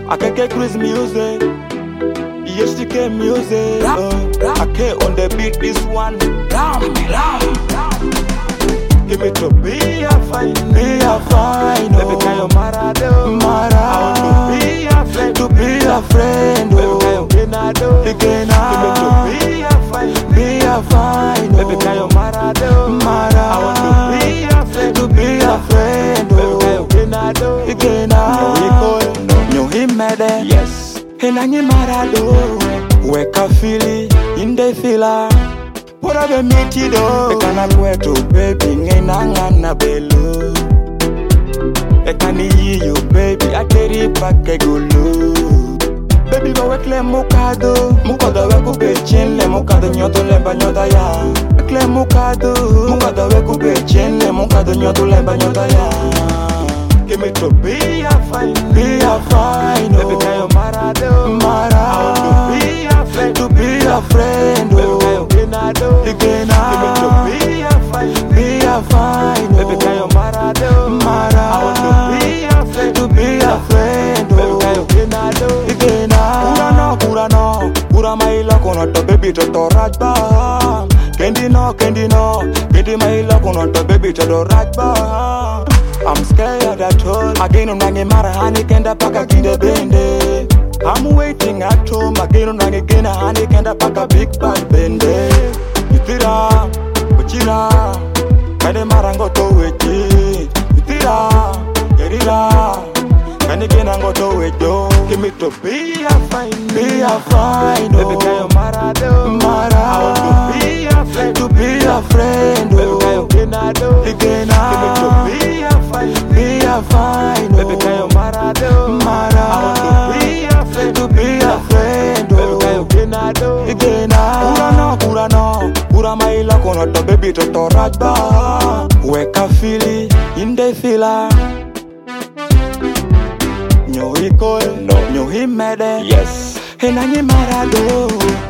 Akeke Chris music, EHTK music. Ake on the beat this one. Give me to be a fine, be a fine. Baby, can you marado? Mara. I want to be a friend, to be a friend. Baby, can you genado? Give me to be a fine, be a fine. Baby, can you marado? Mara. I want to be a friend, to be a friend. Baby, can you genado? Nyo himede, yes. Henanyi marado. Weka fili, inde fila. Pura be mitido ekana kwetu baby ngenanga na belu ekani yiyo baby ateri pakegulu baby go wekle mukado weku bechenle mukado nyoto lemba nyota ya wekle mukado weku bechenle mukado nyoto lemba nyota ya give me to be a fine baby kayo marado mara I want to be a friend, to be a friend baby kayo genado give me to be a fine baby kayo marado mara I want to be a friend, to be a friend baby kayo genado Pura maila kono to baby to rajba Kendi maila kono to baby to rajba I'm scared at all. Again unange mara hani kenda paka kinde bende. I'm waiting at home. Again unange gena hani kenda paka big bad bende. Itira, uchira, kade mara ngoto wechi. Itira, gerira, kani gena ngoto wejo. Give me to be a fine, baby kayo marado, mara. I want to be a friend, to be a friend. Baby kayo genado, give me to be a fine, baby kayo marado, mara. I want to be a friend, to be a friend. Baby kayo genado, pura maila kono to baby to rajba. Weka fili, inde fila. Nyo himede, yes. Henanyi marado.